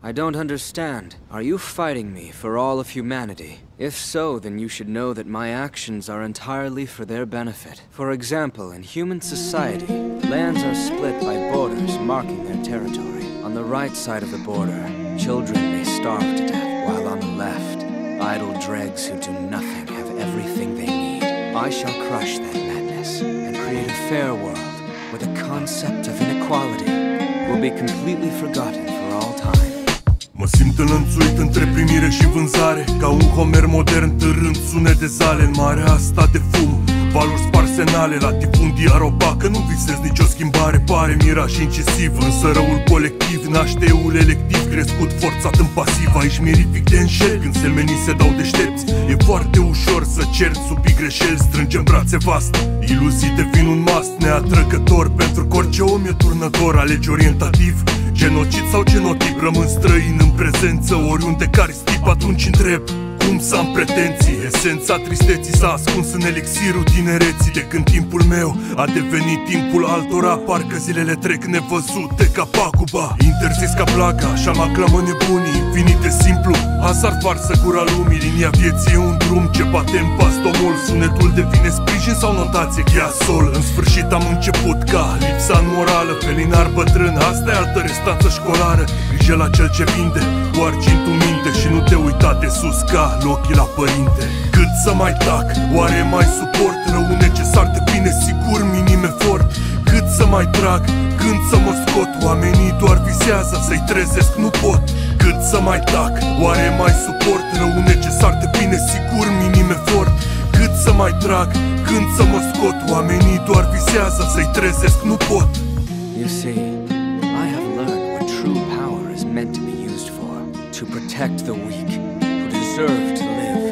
I don't understand. Are you fighting me for all of humanity? If so, then you should know that my actions are entirely for their benefit. For example, in human society, lands are split by borders marking their territory. On the right side of the border, children may starve to death, while on the left, idle dregs who do nothing have everything they need. I shall crush that madness and create a fair world where the concept of inequality will be completely forgotten for all time. Mă simt înlănțuit între primire și vânzare, ca un Homer modern târând sunet de zale în marea asta de fum. Valuri sparsenale, latifundia robacă, nu visez nicio schimbare, pare miraj incisiv. Însă răul colectiv naște eul electiv, crescut forțat în pasiv. Aici mirific de înșel, când selmenii se dau deștepți. E foarte ușor să cerți sub greșeli, strângem brațe vast. Iluzii devin un must neatrăgător, pentru că orice om e turnător. Alegi orientativ, genocid sau genotip, rămân străin în prezență, oriunde cari stip. Atunci întreb, cum să am pretenții? Esența tristeții s-a ascuns în elixirul tinereții. De când timpul meu a devenit timpul altora, parcă zilele trec nevăzute ca paguba. Interzis ca plaga, așa mă aclamă nebunii. Infinit de simplu, hazard varsă gura lumii. Linia vieții e un drum ce bate în pastomol. Sunetul devine sprijin sau notație ghiasol. În sfârșit am început ca lipsa morală, felinar bătrân, asta e altă restanță școlară. Grijă la cel ce vinde, cu argintul minte, și nu te uita de sus ca ochii la părinte. Cât să mai tac, oare mai suport rău necesar de bine sigur, minim efort? Cât să mai trag, când să mă scot? Oamenii doar visează, să-i trezesc nu pot. Cât să mai tac, oare mai suport rău necesar de bine sigur, minim efort? Cât să mai trag, când să mă scot? Oamenii doar visează, să-i trezesc nu pot. You see, I have learned what true power is meant to be used for. To protect the weak, who deserve to live.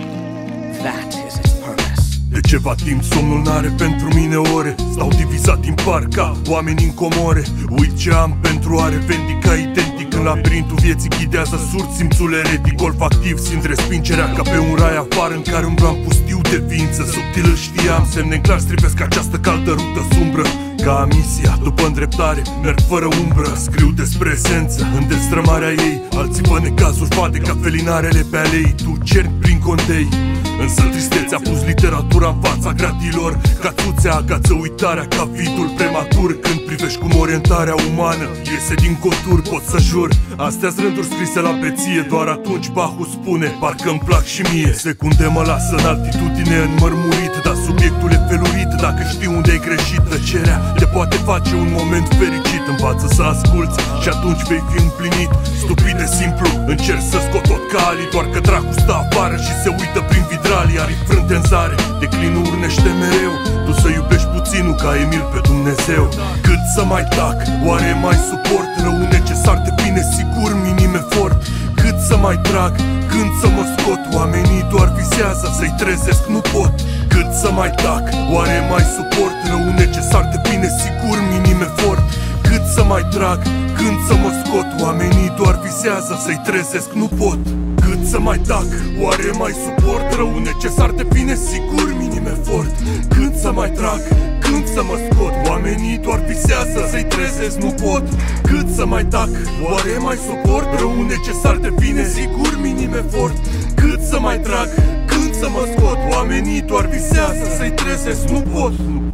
That is its purpose. De ceva timp somnul n-are pentru mine ore. Stau divizat din parca, oameni în comore. Uit ce am pentru a revendica identic. În labirintul vieții ghidează surd simțul eretic. Olfactiv simt respingerea ca pe un rai afară, în care umblam pustiu de ființă. Subtil îl știam, semne clar strivesc această caldă rută sumbră. Ca misia, după îndreptare, merg fără umbră. Scriu despre esență, în destrămarea ei. Alții vă necazuri fade ca felinarele pe alei. Tu cerni prin condei, însă tristețea a pus literatura în fața gratilor. Ca tuțea agață uitarea, ca vidul prematur. Când privești cum orientarea umană iese din contur, pot să jur, astea-s rânduri scrise la beție. Doar atunci Bachul spune, parcă-mi plac și mie. Secunde mă lasă în altitudine înmărmurit, dar subiectul e felurit. Dacă știi unde ai greșit, tăcerea te poate face un moment fericit. Învață să asculți și atunci vei fi împlinit. Stupid de simplu, încerc să scot tot calii, doar că dracu stă afară și se uită prin vidralii. Aripi frânte în zare, declinul urnește mereu. Tu să iubești puținul ca Emil pe Dumnezeu. Cât să mai tac, oare mai suport rău necesar de bine sigur, minim efort? Cât să mai trag, când să mă scot? Oamenii doar visează, să-i trezesc nu pot. Cât să mai tac, oare mai suport rău necesar de bine sigur, minim efort? Cât să mai trag, când să mă scot? Oamenii doar visează, să-i trezesc nu pot. Cât să mai tac, oare mai suport rău necesar de bine sigur, minim efort? Cât să mai trag, când să mă scot? Oamenii doar visează, să-i trezesc nu pot. Cât să mai tac, oare mai suport rău necesar de bine sigur, minim efort? Cât să mai trag, când să mă scot? Oamenii doar visează, să-i trezesc nu pot.